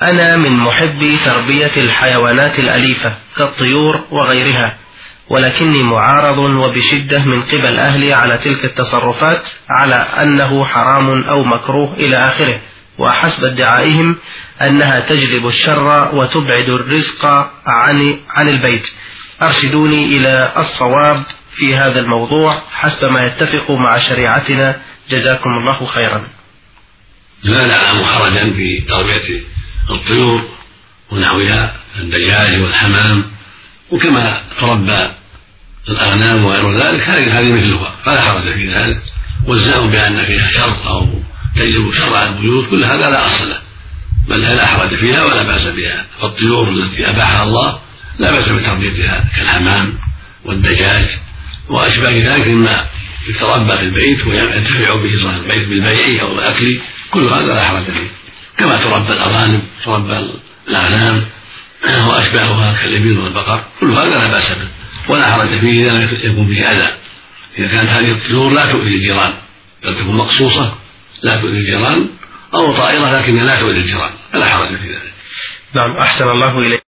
أنا من محبي تربية الحيوانات الأليفة كالطيور وغيرها، ولكني معارض وبشدة من قبل أهلي على تلك التصرفات على أنه حرام أو مكروه إلى آخره، وحسب ادعائهم أنها تجلب الشر وتبعد الرزق عن البيت. أرشدوني إلى الصواب في هذا الموضوع حسب ما يتفق مع شريعتنا، جزاكم الله خيرا. لا نعلم حرجا في تربية الطيور ونحوها الدجاج والحمام، وكما تربى الأغنام وغير ذلك هذه مثلها، فلا حرج في ذلك. والزعم بأن فيها شر أو تجلب شر على البيوت كل هذا لا أصل له، بل لا حرج فيها ولا بأس بها. فالطيور التي أباحها الله لا بأس بتربيتها كالحمام والدجاج وأشباه ذلك مما يتربى في البيت وينتفع به صاحب البيت بالبيع أو الأكل، كل هذا لا حرج فيه. كما تربى الأغانم، تربى الأغنام وأشباهها كالإبل والبقر، كل هذا لا بأس به ولا حرج فيه إذا يكون به أذى. إذا كانت هذه الطيور لا تؤذي الجيران، بل تكون مقصوصة لا تؤذي الجيران، أو طائرة لكنها لا تؤذي الجيران، فلا حرج في ذلك. نعم، أحسن الله إليك.